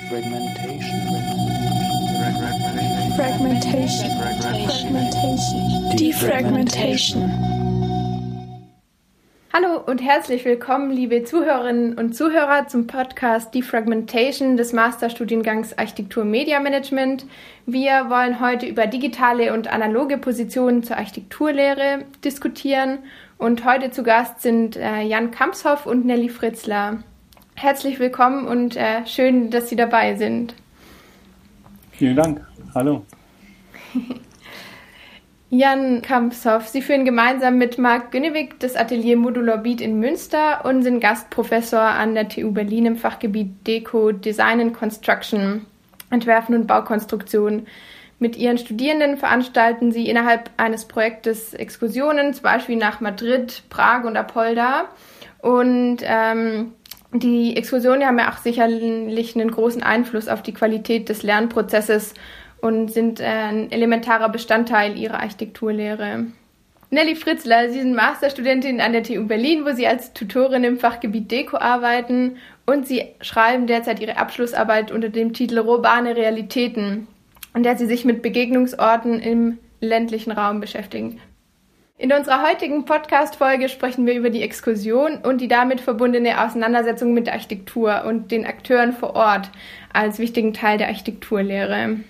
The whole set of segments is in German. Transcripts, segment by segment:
Defragmentation. Hallo und herzlich willkommen, liebe Zuhörerinnen und Zuhörer, zum Podcast Defragmentation des Masterstudiengangs Architektur Media Management. Wir wollen heute über digitale und analoge Positionen zur Architekturlehre diskutieren und heute zu Gast sind Jan Kampshoff und Nelly Fritzler. Herzlich willkommen und schön, dass Sie dabei sind. Vielen Dank. Hallo. Jan Kampshoff, Sie führen gemeinsam mit Marc Günnewig das Atelier Modular Beat in Münster und sind Gastprofessor an der TU Berlin im Fachgebiet Deko, Design and Construction, Entwerfen und Baukonstruktion. Mit Ihren Studierenden veranstalten Sie innerhalb eines Projektes Exkursionen, zum Beispiel nach Madrid, Prag und Apolda. Und die Exkursionen haben ja auch sicherlich einen großen Einfluss auf die Qualität des Lernprozesses und sind ein elementarer Bestandteil Ihrer Architekturlehre. Nelly Fritzler, Sie sind Masterstudentin an der TU Berlin, wo Sie als Tutorin im Fachgebiet Deko arbeiten und Sie schreiben derzeit Ihre Abschlussarbeit unter dem Titel Urbane Realitäten, in der Sie sich mit Begegnungsorten im ländlichen Raum beschäftigen. In unserer heutigen Podcast-Folge sprechen wir über die Exkursion und die damit verbundene Auseinandersetzung mit der Architektur und den Akteuren vor Ort als wichtigen Teil der Architekturlehre.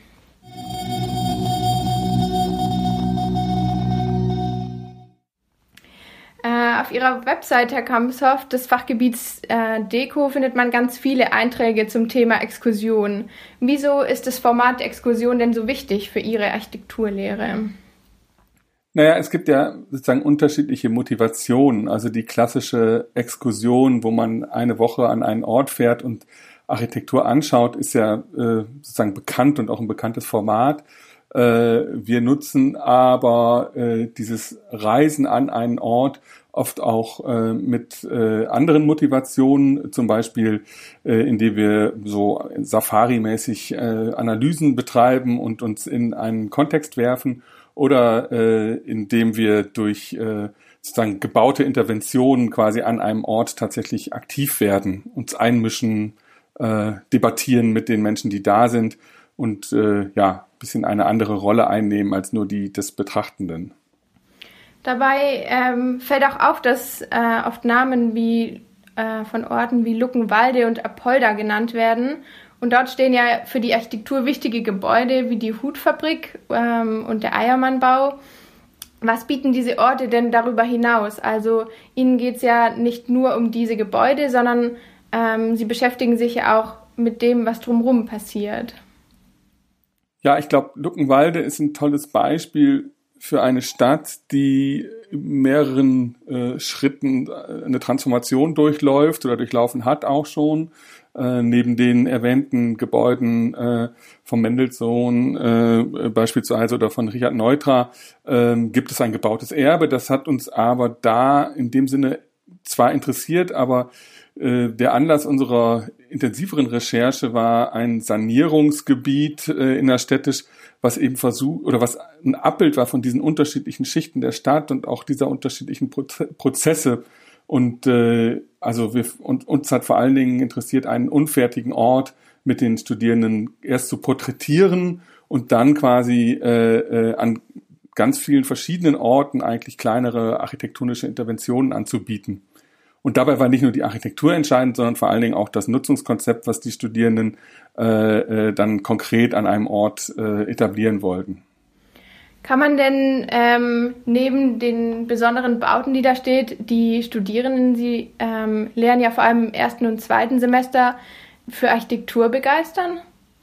Auf Ihrer Website, Herr Kampshoff, des Fachgebiets Deko, findet man ganz viele Einträge zum Thema Exkursion. Wieso ist das Format der Exkursion denn so wichtig für Ihre Architekturlehre? Naja, es gibt ja sozusagen unterschiedliche Motivationen. Also die klassische Exkursion, wo man eine Woche an einen Ort fährt und Architektur anschaut, ist ja sozusagen bekannt und auch ein bekanntes Format. Wir nutzen aber dieses Reisen an einen Ort oft auch mit anderen Motivationen, zum Beispiel indem wir so Safari-mäßig Analysen betreiben und uns in einen Kontext werfen oder indem wir durch sozusagen gebaute Interventionen quasi an einem Ort tatsächlich aktiv werden, uns einmischen, debattieren mit den Menschen, die da sind und ein bisschen eine andere Rolle einnehmen als nur die des Betrachtenden. Dabei fällt auch auf, dass oft Namen wie von Orten wie Luckenwalde und Apolda genannt werden. Und dort stehen ja für die Architektur wichtige Gebäude wie die Hutfabrik und der Eiermannbau. Was bieten diese Orte denn darüber hinaus? Also Ihnen geht es ja nicht nur um diese Gebäude, sondern Sie beschäftigen sich ja auch mit dem, was drumherum passiert. Ja, ich glaube, Luckenwalde ist ein tolles Beispiel für eine Stadt, die in mehreren Schritten eine Transformation durchläuft oder durchlaufen hat auch schon. Neben den erwähnten Gebäuden von Mendelssohn beispielsweise oder von Richard Neutra gibt es ein gebautes Erbe. Das hat uns aber da in dem Sinne zwar interessiert, aber der Anlass unserer intensiveren Recherche war ein Sanierungsgebiet innerstädtisch, was eben versucht oder was ein Abbild war von diesen unterschiedlichen Schichten der Stadt und auch dieser unterschiedlichen Prozesse. Und uns hat vor allen Dingen interessiert, einen unfertigen Ort mit den Studierenden erst zu porträtieren und dann quasi an ganz vielen verschiedenen Orten eigentlich kleinere architektonische Interventionen anzubieten. Und dabei war nicht nur die Architektur entscheidend, sondern vor allen Dingen auch das Nutzungskonzept, was die Studierenden dann konkret an einem Ort etablieren wollten. Kann man denn neben den besonderen Bauten, die da steht, die Studierenden, Sie lernen ja vor allem im ersten und zweiten Semester, für Architektur begeistern?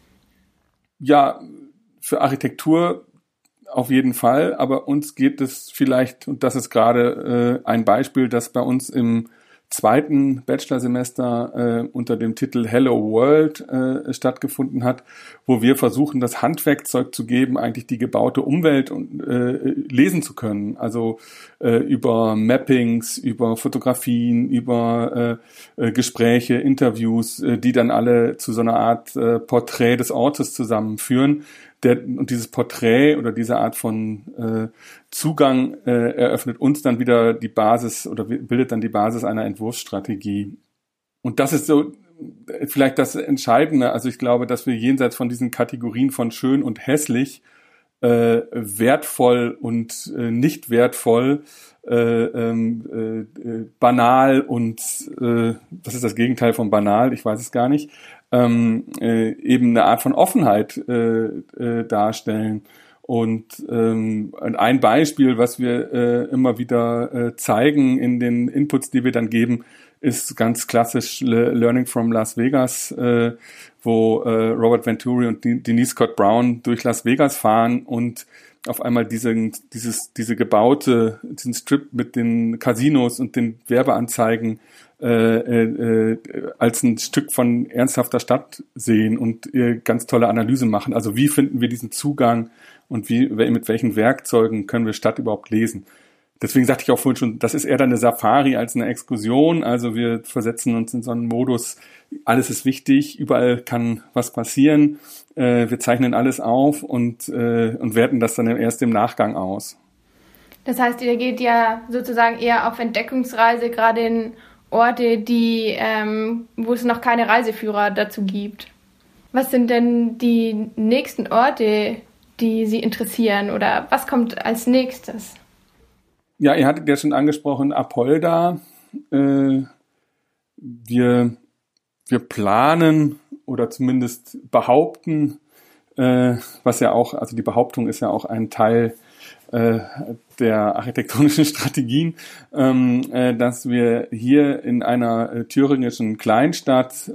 Ja, für Architektur auf jeden Fall, aber uns geht es vielleicht, und das ist gerade ein Beispiel, das bei uns im zweiten Bachelorsemester unter dem Titel Hello World stattgefunden hat, wo wir versuchen, das Handwerkzeug zu geben, eigentlich die gebaute Umwelt lesen zu können. Also über Mappings, über Fotografien, über Gespräche, Interviews, die dann alle zu so einer Art Porträt des Ortes zusammenführen. Und dieses Porträt oder diese Art von Zugang eröffnet uns dann wieder die Basis oder bildet dann die Basis einer Entwurfsstrategie. Und das ist so vielleicht das Entscheidende, also ich glaube, dass wir jenseits von diesen Kategorien von schön und hässlich, wertvoll und nicht wertvoll, banal und was ist das Gegenteil von banal? Ich weiß es gar nicht. Eben eine Art von Offenheit darstellen. Und ein Beispiel, was wir immer wieder zeigen in den Inputs, die wir dann geben, ist ganz klassisch Learning from Las Vegas, wo Robert Venturi und Denise Scott Brown durch Las Vegas fahren und auf einmal diesen Strip mit den Casinos und den Werbeanzeigen als ein Stück von ernsthafter Stadt sehen und ganz tolle Analyse machen. Also wie finden wir diesen Zugang und mit welchen Werkzeugen können wir Stadt überhaupt lesen? Deswegen sagte ich auch vorhin schon, das ist eher dann eine Safari als eine Exkursion. Also wir versetzen uns in so einen Modus, alles ist wichtig, überall kann was passieren. Wir zeichnen alles auf und werten das dann erst im Nachgang aus. Das heißt, ihr geht ja sozusagen eher auf Entdeckungsreise, gerade in Orte, wo es noch keine Reiseführer dazu gibt. Was sind denn die nächsten Orte, die Sie interessieren, oder was kommt als nächstes? Ja, ihr hattet ja schon angesprochen, Apolda. Wir planen oder zumindest behaupten, was ja auch, also die Behauptung ist ja auch ein Teil der architektonischen Strategien, dass wir hier in einer thüringischen Kleinstadt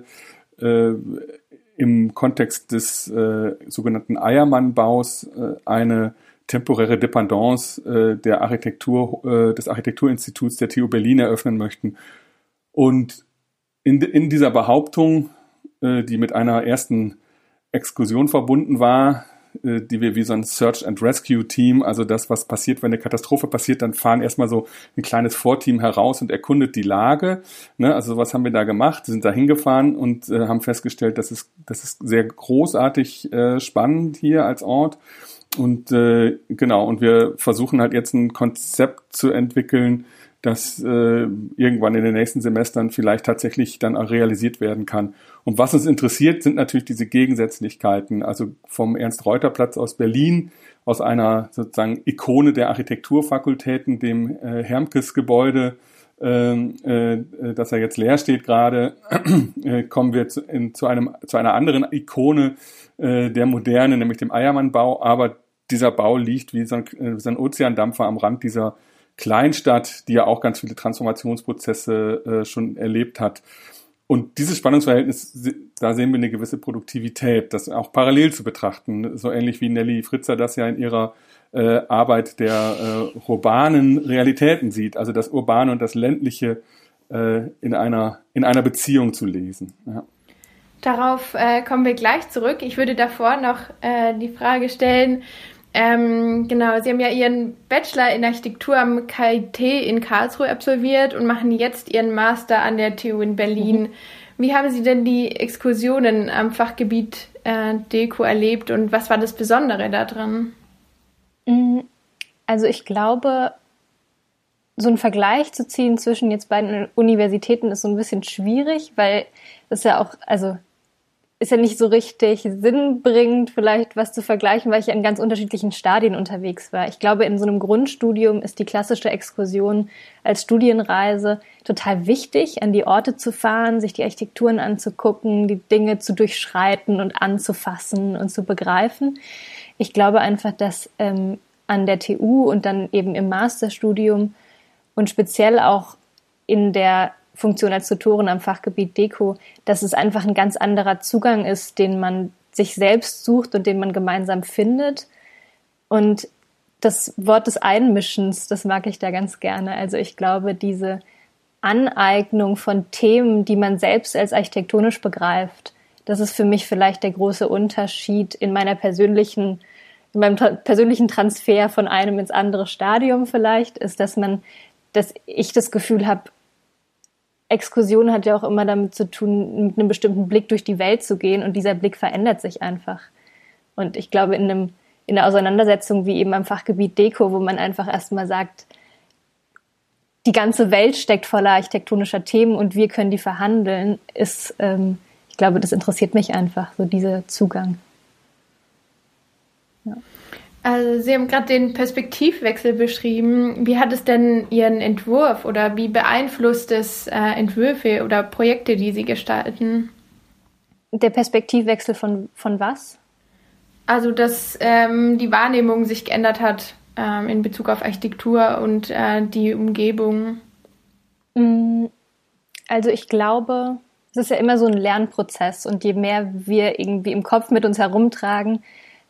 im Kontext des sogenannten Eiermann-Baus eine temporäre Dependance des Architekturinstituts der TU Berlin eröffnen möchten. Und in dieser Behauptung, die mit einer ersten Exkursion verbunden war, die wir wie so ein Search and Rescue Team, also das, was passiert, wenn eine Katastrophe passiert, dann fahren erstmal so ein kleines Vorteam heraus und erkundet die Lage. Ne? Also was haben wir da gemacht? Wir sind da hingefahren und haben festgestellt, das ist sehr großartig spannend hier als Ort. Und genau, und wir versuchen halt jetzt ein Konzept zu entwickeln, das irgendwann in den nächsten Semestern vielleicht tatsächlich dann auch realisiert werden kann. Und was uns interessiert, sind natürlich diese Gegensätzlichkeiten, also vom Ernst-Reuter-Platz aus Berlin, aus einer sozusagen Ikone der Architekturfakultäten, dem Hermkes-Gebäude, dass er jetzt leer steht gerade, kommen wir zu einer anderen Ikone der Moderne, nämlich dem Eiermann-Bau. Aber dieser Bau liegt wie so ein Ozeandampfer am Rand dieser Kleinstadt, die ja auch ganz viele Transformationsprozesse schon erlebt hat. Und dieses Spannungsverhältnis, da sehen wir eine gewisse Produktivität, das auch parallel zu betrachten, so ähnlich wie Nelly Fritzer das ja in ihrer Arbeit der urbanen Realitäten sieht, also das Urbane und das Ländliche in einer Beziehung zu lesen. Ja. Darauf kommen wir gleich zurück. Ich würde davor noch die Frage stellen, genau, Sie haben ja Ihren Bachelor in Architektur am KIT in Karlsruhe absolviert und machen jetzt Ihren Master an der TU in Berlin. Wie haben Sie denn die Exkursionen am Fachgebiet Deko erlebt und was war das Besondere daran? Also ich glaube, so einen Vergleich zu ziehen zwischen jetzt beiden Universitäten ist so ein bisschen schwierig, weil das ja auch, also ist ja nicht so richtig sinnbringend, vielleicht was zu vergleichen, weil ich ja in ganz unterschiedlichen Stadien unterwegs war. Ich glaube, in so einem Grundstudium ist die klassische Exkursion als Studienreise total wichtig, an die Orte zu fahren, sich die Architekturen anzugucken, die Dinge zu durchschreiten und anzufassen und zu begreifen. Ich glaube einfach, dass an der TU und dann eben im Masterstudium und speziell auch in der Funktion als Tutorin am Fachgebiet Deko, dass es einfach ein ganz anderer Zugang ist, den man sich selbst sucht und den man gemeinsam findet. Und das Wort des Einmischens, das mag ich da ganz gerne. Also ich glaube, diese Aneignung von Themen, die man selbst als architektonisch begreift, das ist für mich vielleicht der große Unterschied in meinem persönlichen Transfer von einem ins andere Stadium vielleicht, ist, dass ich das Gefühl habe, Exkursion hat ja auch immer damit zu tun, mit einem bestimmten Blick durch die Welt zu gehen und dieser Blick verändert sich einfach. Und ich glaube, in einer Auseinandersetzung wie eben am Fachgebiet Deko, wo man einfach erstmal sagt, die ganze Welt steckt voller architektonischer Themen und wir können die verhandeln, ist, ich glaube, das interessiert mich einfach, so dieser Zugang. Ja. Also Sie haben gerade den Perspektivwechsel beschrieben. Wie hat es denn Ihren Entwurf oder wie beeinflusst es Entwürfe oder Projekte, die Sie gestalten? Der Perspektivwechsel von was? Also, dass die Wahrnehmung sich geändert hat in Bezug auf Architektur und die Umgebung. Also ich glaube, es ist ja immer so ein Lernprozess und je mehr wir irgendwie im Kopf mit uns herumtragen,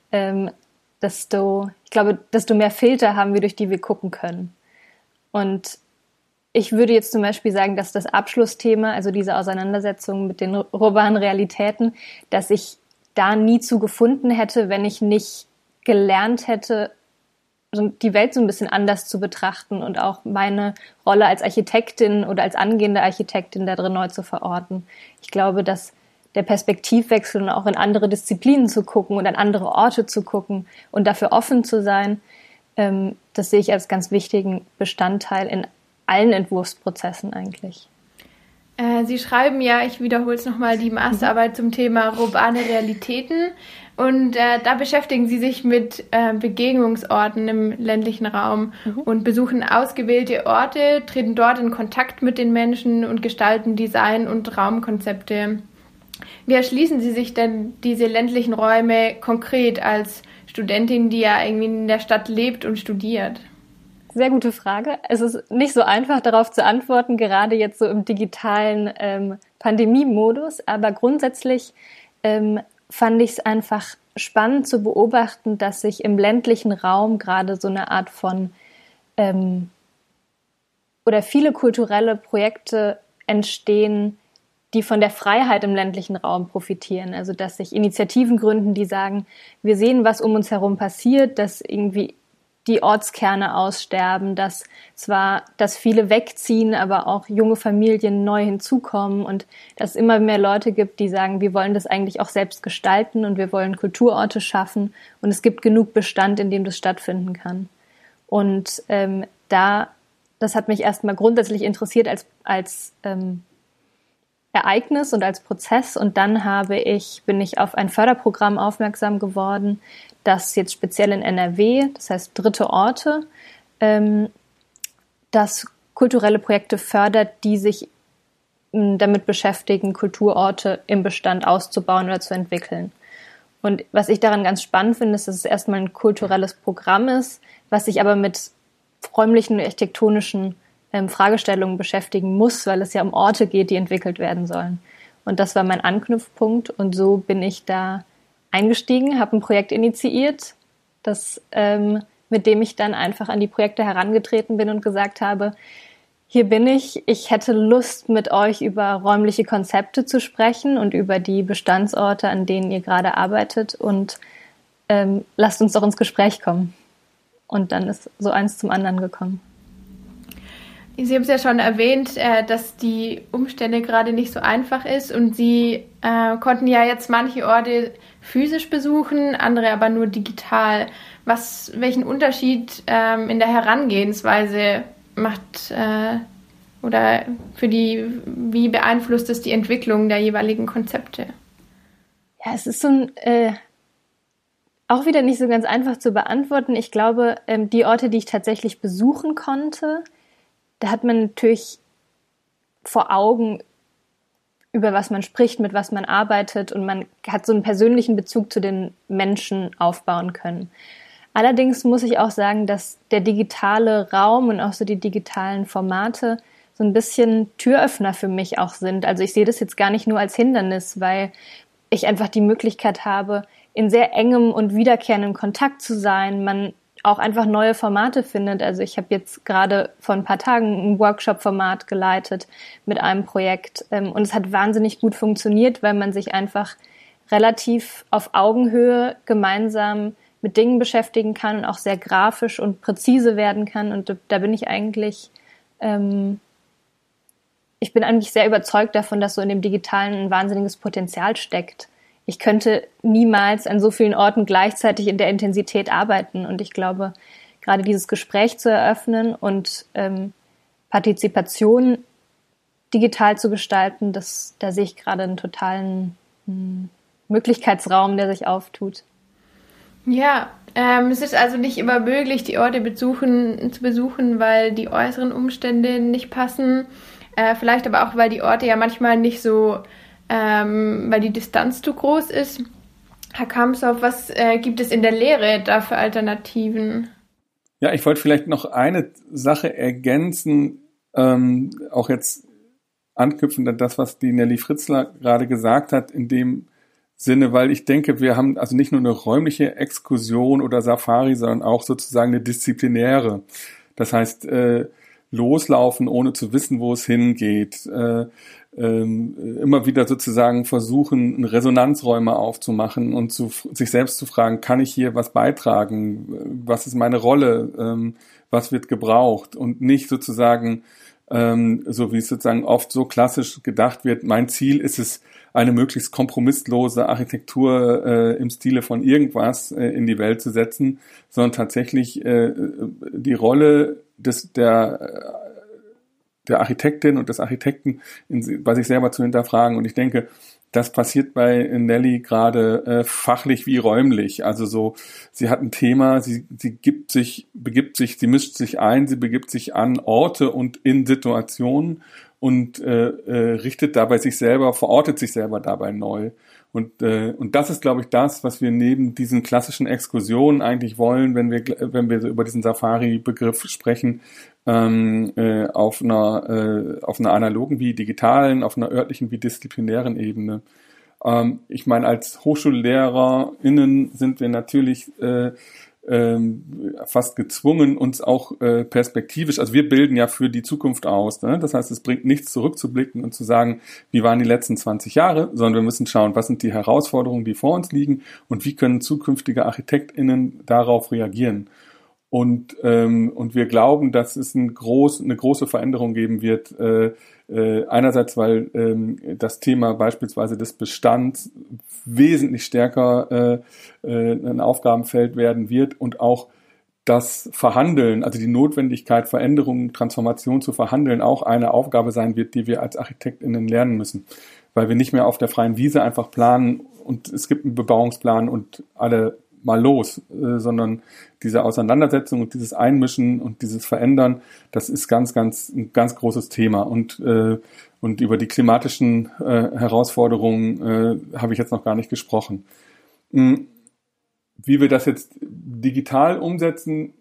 desto mehr Filter haben wir, durch die wir gucken können. Und ich würde jetzt zum Beispiel sagen, dass das Abschlussthema, also diese Auseinandersetzung mit den urbanen Realitäten, dass ich da nie zu gefunden hätte, wenn ich nicht gelernt hätte, die Welt so ein bisschen anders zu betrachten und auch meine Rolle als Architektin oder als angehende Architektin da drin neu zu verorten. Ich glaube, dass der Perspektivwechsel und auch in andere Disziplinen zu gucken und an andere Orte zu gucken und dafür offen zu sein, das sehe ich als ganz wichtigen Bestandteil in allen Entwurfsprozessen eigentlich. Sie schreiben ja, ich wiederhole es nochmal, die Masterarbeit zum Thema urbane Realitäten und da beschäftigen Sie sich mit Begegnungsorten im ländlichen Raum und besuchen ausgewählte Orte, treten dort in Kontakt mit den Menschen und gestalten Design- und Raumkonzepte. Wie erschließen Sie sich denn diese ländlichen Räume konkret als Studentin, die ja irgendwie in der Stadt lebt und studiert? Sehr gute Frage. Es ist nicht so einfach, darauf zu antworten, gerade jetzt so im digitalen Pandemie-Modus. Aber grundsätzlich fand ich es einfach spannend zu beobachten, dass sich im ländlichen Raum gerade so eine Art von oder viele kulturelle Projekte entstehen, die von der Freiheit im ländlichen Raum profitieren. Also dass sich Initiativen gründen, die sagen, wir sehen, was um uns herum passiert, dass irgendwie die Ortskerne aussterben, dass viele wegziehen, aber auch junge Familien neu hinzukommen und dass es immer mehr Leute gibt, die sagen, wir wollen das eigentlich auch selbst gestalten und wir wollen Kulturorte schaffen und es gibt genug Bestand, in dem das stattfinden kann. Und das hat mich erstmal grundsätzlich interessiert als Ereignis und als Prozess und dann bin ich auf ein Förderprogramm aufmerksam geworden, das jetzt speziell in NRW, das heißt Dritte Orte, das kulturelle Projekte fördert, die sich damit beschäftigen, Kulturorte im Bestand auszubauen oder zu entwickeln. Und was ich daran ganz spannend finde, ist, dass es erstmal ein kulturelles Programm ist, was sich aber mit räumlichen und architektonischen Fragestellungen beschäftigen muss, weil es ja um Orte geht, die entwickelt werden sollen. Und das war mein Anknüpfpunkt und so bin ich da eingestiegen, habe ein Projekt initiiert, mit dem ich dann einfach an die Projekte herangetreten bin und gesagt habe, hier bin ich hätte Lust, mit euch über räumliche Konzepte zu sprechen und über die Bestandsorte, an denen ihr gerade arbeitet und lasst uns doch ins Gespräch kommen. Und dann ist so eins zum anderen gekommen. Sie haben es ja schon erwähnt, dass die Umstände gerade nicht so einfach ist und Sie konnten ja jetzt manche Orte physisch besuchen, andere aber nur digital. Welchen Unterschied in der Herangehensweise macht oder wie beeinflusst es die Entwicklung der jeweiligen Konzepte? Ja, es ist so auch wieder nicht so ganz einfach zu beantworten. Ich glaube, die Orte, die ich tatsächlich besuchen konnte, da hat man natürlich vor Augen, über was man spricht, mit was man arbeitet und man hat so einen persönlichen Bezug zu den Menschen aufbauen können. Allerdings muss ich auch sagen, dass der digitale Raum und auch so die digitalen Formate so ein bisschen Türöffner für mich auch sind. Also ich sehe das jetzt gar nicht nur als Hindernis, weil ich einfach die Möglichkeit habe, in sehr engem und wiederkehrendem Kontakt zu sein, man auch einfach neue Formate findet. Also ich habe jetzt gerade vor ein paar Tagen ein Workshop-Format geleitet mit einem Projekt und es hat wahnsinnig gut funktioniert, weil man sich einfach relativ auf Augenhöhe gemeinsam mit Dingen beschäftigen kann und auch sehr grafisch und präzise werden kann und da bin ich eigentlich sehr überzeugt davon, dass so in dem Digitalen ein wahnsinniges Potenzial steckt. Ich könnte niemals an so vielen Orten gleichzeitig in der Intensität arbeiten. Und ich glaube, gerade dieses Gespräch zu eröffnen und Partizipation digital zu gestalten, da sehe ich gerade einen totalen Möglichkeitsraum, der sich auftut. Ja, es ist also nicht immer möglich, die Orte zu besuchen, weil die äußeren Umstände nicht passen. Vielleicht aber auch, weil die Orte ja manchmal nicht so, weil die Distanz zu groß ist. Herr Kamshoff, was gibt es in der Lehre da für Alternativen? Ja, ich wollte vielleicht noch eine Sache ergänzen, auch jetzt anknüpfend an das, was die Nelly Fritzler gerade gesagt hat, in dem Sinne, weil ich denke, wir haben also nicht nur eine räumliche Exkursion oder Safari, sondern auch sozusagen eine disziplinäre. Das heißt, loslaufen, ohne zu wissen, wo es hingeht. Immer wieder sozusagen versuchen, Resonanzräume aufzumachen und sich selbst zu fragen, kann ich hier was beitragen? Was ist meine Rolle? Was wird gebraucht? Und nicht sozusagen, so wie es sozusagen oft so klassisch gedacht wird, mein Ziel ist es, eine möglichst kompromisslose Architektur im Stile von irgendwas in die Welt zu setzen, sondern tatsächlich die Rolle der Architektin und des Architekten bei sich selber zu hinterfragen. Und ich denke, das passiert bei Nelly gerade fachlich wie räumlich. Also so, sie hat ein Thema, sie mischt sich ein, sie begibt sich an Orte und in Situationen und verortet sich selber dabei neu. Und das ist, glaube ich, das, was wir neben diesen klassischen Exkursionen eigentlich wollen, wenn wir so über diesen Safari-Begriff sprechen, auf einer analogen wie digitalen, auf einer örtlichen wie disziplinären Ebene. Ich meine, als HochschullehrerInnen sind wir natürlich fast gezwungen, uns auch perspektivisch, also wir bilden ja für die Zukunft aus. Ne? Das heißt, es bringt nichts zurückzublicken und zu sagen, wie waren die letzten 20 Jahre, sondern wir müssen schauen, was sind die Herausforderungen, die vor uns liegen und wie können zukünftige ArchitektInnen darauf reagieren. Und wir glauben, dass es eine große Veränderung geben wird. Einerseits, weil das Thema beispielsweise des Bestands wesentlich stärker ein Aufgabenfeld werden wird und auch das Verhandeln, also die Notwendigkeit, Veränderungen, Transformation zu verhandeln, auch eine Aufgabe sein wird, die wir als ArchitektInnen lernen müssen. Weil wir nicht mehr auf der freien Wiese einfach planen und es gibt einen Bebauungsplan und alle mal los, sondern diese Auseinandersetzung und dieses Einmischen und dieses Verändern, das ist ein ganz großes Thema. Und über die klimatischen Herausforderungen habe ich jetzt noch gar nicht gesprochen. Wie wir das jetzt digital umsetzen,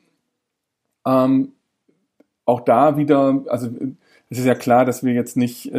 auch da wieder, also es ist ja klar, dass wir jetzt nicht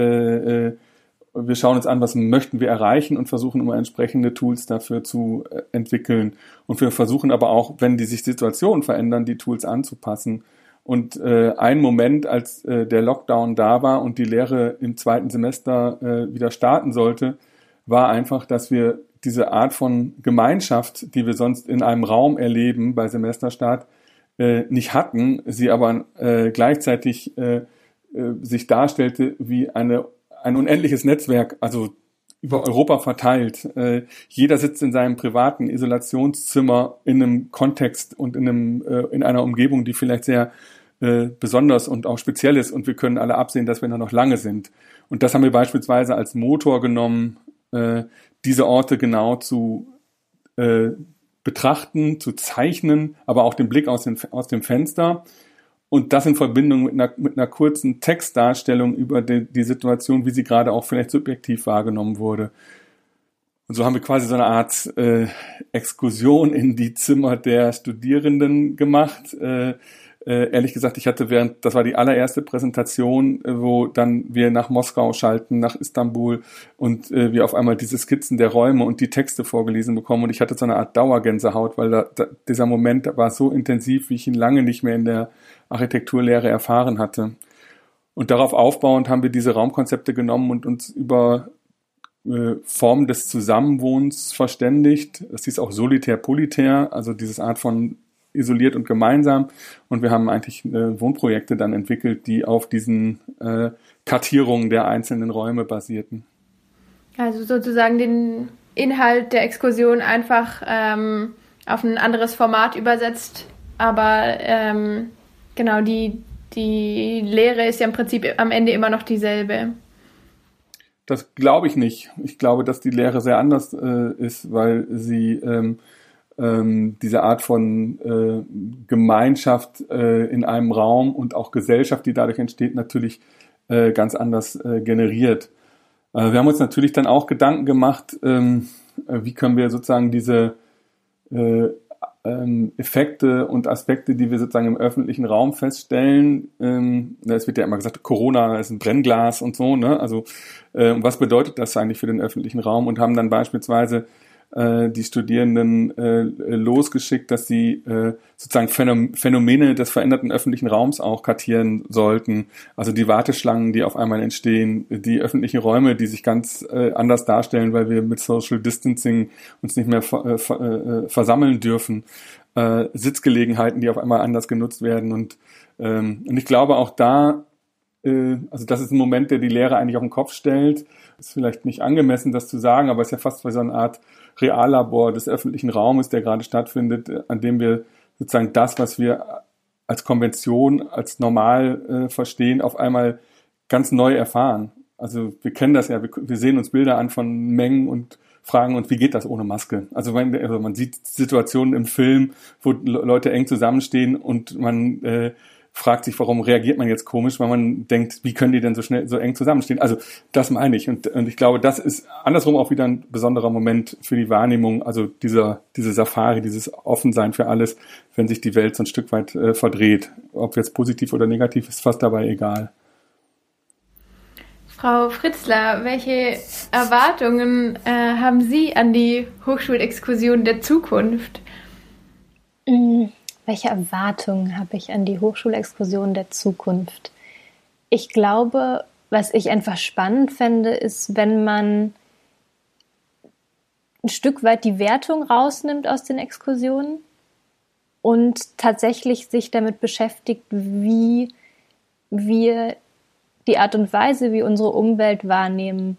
wir schauen uns an, was möchten wir erreichen und versuchen immer entsprechende Tools dafür zu entwickeln. Und wir versuchen aber auch, wenn die sich Situationen verändern, die Tools anzupassen. Und ein Moment, als der Lockdown da war und die Lehre im 2. Semester wieder starten sollte, war einfach, dass wir diese Art von Gemeinschaft, die wir sonst in einem Raum erleben bei Semesterstart, nicht hatten, sie aber gleichzeitig sich darstellte wie ein unendliches Netzwerk, also über Europa verteilt. Jeder sitzt in seinem privaten Isolationszimmer in einem Kontext und in einer Umgebung, die vielleicht sehr besonders und auch speziell ist, und wir können alle absehen, dass wir da noch lange sind. Und das haben wir beispielsweise als Motor genommen, diese Orte genau zu betrachten, zu zeichnen, aber auch den Blick aus dem Fenster. Und das in Verbindung mit einer kurzen Textdarstellung über die Situation, wie sie gerade auch vielleicht subjektiv wahrgenommen wurde. Und so haben wir quasi so eine Art Exkursion in die Zimmer der Studierenden gemacht. Ehrlich gesagt, das war die allererste Präsentation, wo dann wir nach Moskau schalten, nach Istanbul, und wir auf einmal diese Skizzen der Räume und die Texte vorgelesen bekommen. Und ich hatte so eine Art Dauergänsehaut, weil dieser Moment war so intensiv, wie ich ihn lange nicht mehr in der Architekturlehre erfahren hatte. Und darauf aufbauend haben wir diese Raumkonzepte genommen und uns über Formen des Zusammenwohnens verständigt. Das hieß auch solitär-politär, also diese Art von isoliert und gemeinsam. Und wir haben eigentlich Wohnprojekte dann entwickelt, die auf diesen Kartierungen der einzelnen Räume basierten. Also sozusagen den Inhalt der Exkursion einfach auf ein anderes Format übersetzt, aber genau die die Lehre ist ja im Prinzip am Ende immer noch dieselbe. Das glaube ich nicht. Ich glaube, dass die Lehre sehr anders ist, weil sie diese Art von Gemeinschaft in einem Raum und auch Gesellschaft, die dadurch entsteht, natürlich ganz anders generiert. Wir haben uns natürlich dann auch Gedanken gemacht, wie können wir sozusagen diese Effekte und Aspekte, die wir sozusagen im öffentlichen Raum feststellen. Es wird ja immer gesagt, Corona ist ein Brennglas und so, ne? Also was bedeutet das eigentlich für den öffentlichen Raum? Und haben dann beispielsweise die Studierenden losgeschickt, dass sie sozusagen Phänomene des veränderten öffentlichen Raums auch kartieren sollten. Also die Warteschlangen, die auf einmal entstehen, die öffentlichen Räume, die sich ganz anders darstellen, weil wir mit Social Distancing uns nicht mehr versammeln dürfen. Sitzgelegenheiten, die auf einmal anders genutzt werden. Und ich glaube auch da, also das ist ein Moment, der die Lehre eigentlich auf den Kopf stellt. Ist vielleicht nicht angemessen, das zu sagen, aber es ist ja fast wie so eine Art Reallabor des öffentlichen Raumes, der gerade stattfindet, an dem wir sozusagen das, was wir als Konvention, als normal verstehen, auf einmal ganz neu erfahren. Also wir kennen das ja, wir sehen uns Bilder an von Mengen und fragen uns, wie geht das ohne Maske? Also man sieht Situationen im Film, wo Leute eng zusammenstehen und man fragt sich, warum reagiert man jetzt komisch, weil man denkt, wie können die denn so schnell, so eng zusammenstehen? Also das meine ich. Und ich glaube, das ist andersrum auch wieder ein besonderer Moment für die Wahrnehmung, also diese Safari, dieses Offensein für alles, wenn sich die Welt so ein Stück weit verdreht. Ob jetzt positiv oder negativ, ist fast dabei egal. Frau Fritzler, welche Erwartungen haben Sie an die Hochschulexkursion der Zukunft? Welche Erwartungen habe ich an die Hochschulexkursion der Zukunft? Ich glaube, was ich einfach spannend fände, ist, wenn man ein Stück weit die Wertung rausnimmt aus den Exkursionen und tatsächlich sich damit beschäftigt, wie wir die Art und Weise, wie unsere Umwelt wahrnehmen,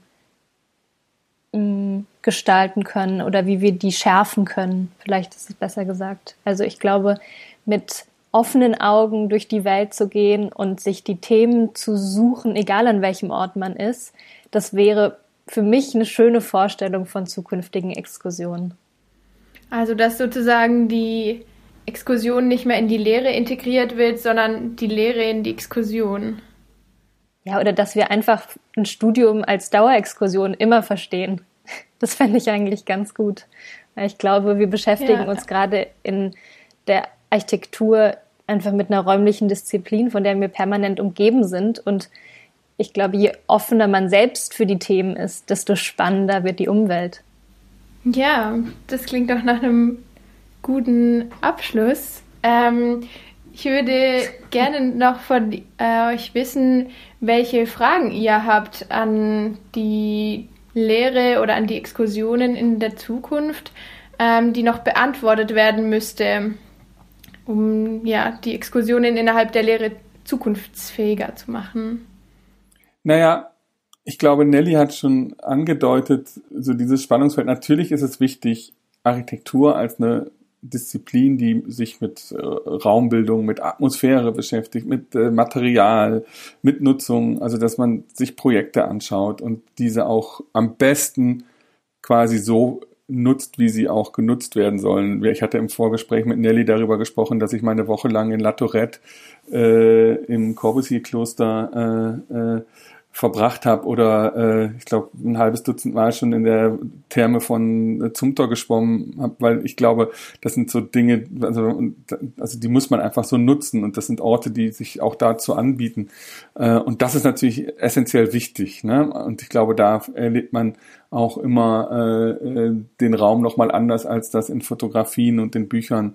gestalten können oder wie wir die schärfen können. Vielleicht ist es besser gesagt. Also ich glaube, mit offenen Augen durch die Welt zu gehen und sich die Themen zu suchen, egal an welchem Ort man ist, das wäre für mich eine schöne Vorstellung von zukünftigen Exkursionen. Also dass sozusagen die Exkursion nicht mehr in die Lehre integriert wird, sondern die Lehre in die Exkursion. Ja, oder dass wir einfach ein Studium als Dauerexkursion immer verstehen. Das fände ich eigentlich ganz gut. Weil ich glaube, wir beschäftigen uns gerade in der Architektur einfach mit einer räumlichen Disziplin, von der wir permanent umgeben sind. Und ich glaube, je offener man selbst für die Themen ist, desto spannender wird die Umwelt. Ja, das klingt doch nach einem guten Abschluss. Ich würde gerne noch von euch wissen, welche Fragen ihr habt an die Lehre oder an die Exkursionen in der Zukunft, die noch beantwortet werden müsste, um die Exkursionen innerhalb der Lehre zukunftsfähiger zu machen. Naja, ich glaube, Nelly hat schon angedeutet, so dieses Spannungsfeld. Natürlich ist es wichtig, Architektur als eine Disziplin, die sich mit Raumbildung, mit Atmosphäre beschäftigt, mit Material, mit Nutzung, also dass man sich Projekte anschaut und diese auch am besten quasi so nutzt, wie sie auch genutzt werden sollen. Ich hatte im Vorgespräch mit Nelly darüber gesprochen, dass ich meine Woche lang in La Tourette im Corbusier-Kloster verbracht habe oder ich glaube ein halbes Dutzend Mal schon in der Therme von Zumthor geschwommen habe, weil ich glaube, das sind so Dinge, also die muss man einfach so nutzen und das sind Orte, die sich auch dazu anbieten und das ist natürlich essentiell wichtig, ne? Und ich glaube, da erlebt man auch immer den Raum nochmal anders, als das in Fotografien und in Büchern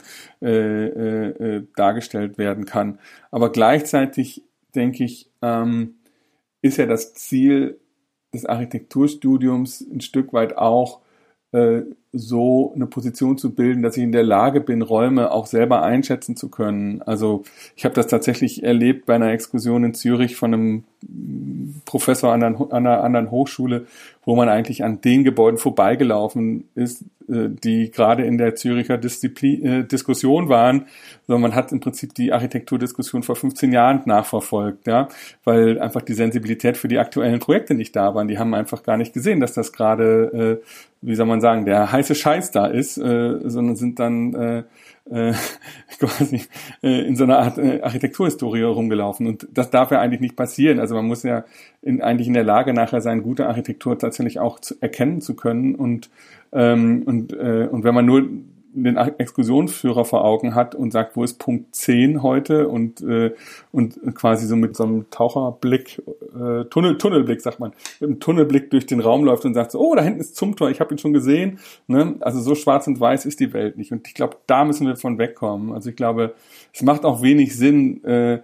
dargestellt werden kann. Aber gleichzeitig denke ich, ist ja das Ziel des Architekturstudiums ein Stück weit auch, so eine Position zu bilden, dass ich in der Lage bin, Räume auch selber einschätzen zu können. Also ich habe das tatsächlich erlebt bei einer Exkursion in Zürich von einem Professor an einer anderen Hochschule, wo man eigentlich an den Gebäuden vorbeigelaufen ist, die gerade in der Züricher Diskussion waren. Also man hat im Prinzip die Architekturdiskussion vor 15 Jahren nachverfolgt, ja, weil einfach die Sensibilität für die aktuellen Projekte nicht da waren. Die haben einfach gar nicht gesehen, dass das gerade, wie soll man sagen, der heiße Scheiß da ist, sondern sind dann quasi in so einer Art Architekturhistorie rumgelaufen. Und das darf ja eigentlich nicht passieren. Also man muss ja eigentlich in der Lage nachher sein, gute Architektur tatsächlich auch erkennen zu können. Und wenn man nur den Exkursionsführer vor Augen hat und sagt, wo ist Punkt 10 heute und quasi so mit so einem Taucherblick, Tunnelblick sagt man, mit einem Tunnelblick durch den Raum läuft und sagt so, oh, da hinten ist Zumthor, ich habe ihn schon gesehen. Ne? Also so schwarz und weiß ist die Welt nicht. Und ich glaube, da müssen wir von wegkommen. Also ich glaube, es macht auch wenig Sinn,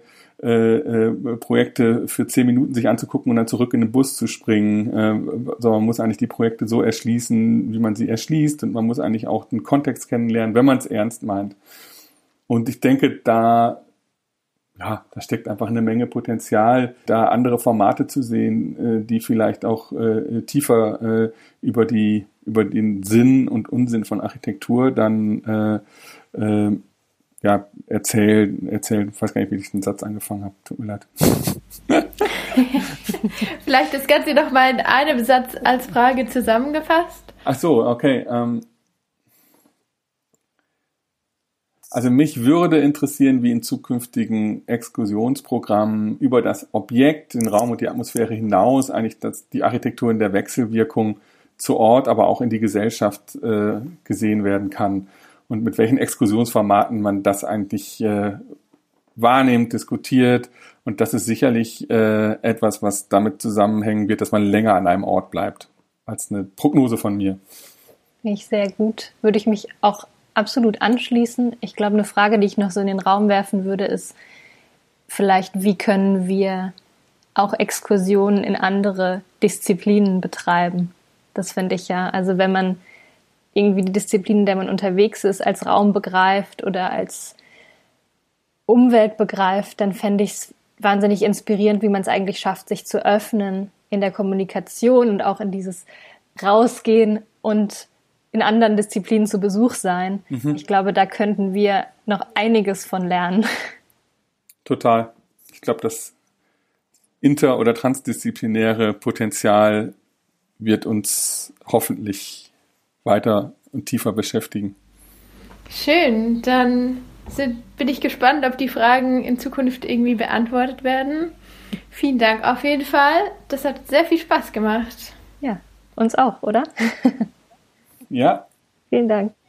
Projekte für 10 Minuten sich anzugucken und dann zurück in den Bus zu springen. Sondern man muss eigentlich die Projekte so erschließen, wie man sie erschließt, und man muss eigentlich auch den Kontext kennenlernen, wenn man es ernst meint. Und ich denke, da steckt einfach eine Menge Potenzial, da andere Formate zu sehen, die vielleicht auch tiefer über den Sinn und Unsinn von Architektur dann erzählen. Ich weiß gar nicht, wie ich den Satz angefangen habe. Tut mir leid. Vielleicht das Ganze noch mal in einem Satz als Frage zusammengefasst. Ach so, okay. Also mich würde interessieren, wie in zukünftigen Exkursionsprogrammen über das Objekt, den Raum und die Atmosphäre hinaus eigentlich die Architektur in der Wechselwirkung zu Ort, aber auch in die Gesellschaft gesehen werden kann. Und mit welchen Exkursionsformaten man das eigentlich wahrnimmt, diskutiert. Und das ist sicherlich etwas, was damit zusammenhängen wird, dass man länger an einem Ort bleibt, als eine Prognose von mir. Finde ich sehr gut. Würde ich mich auch absolut anschließen. Ich glaube, eine Frage, die ich noch so in den Raum werfen würde, ist vielleicht, wie können wir auch Exkursionen in andere Disziplinen betreiben? Das finde ich ja. Also wenn man irgendwie die Disziplin, in der man unterwegs ist, als Raum begreift oder als Umwelt begreift, dann fände ich es wahnsinnig inspirierend, wie man es eigentlich schafft, sich zu öffnen in der Kommunikation und auch in dieses Rausgehen und in anderen Disziplinen zu Besuch sein. Mhm. Ich glaube, da könnten wir noch einiges von lernen. Total. Ich glaube, das inter- oder transdisziplinäre Potenzial wird uns hoffentlich weiter und tiefer beschäftigen. Schön, dann bin ich gespannt, ob die Fragen in Zukunft irgendwie beantwortet werden. Vielen Dank auf jeden Fall. Das hat sehr viel Spaß gemacht. Ja, uns auch, oder? Ja. Vielen Dank.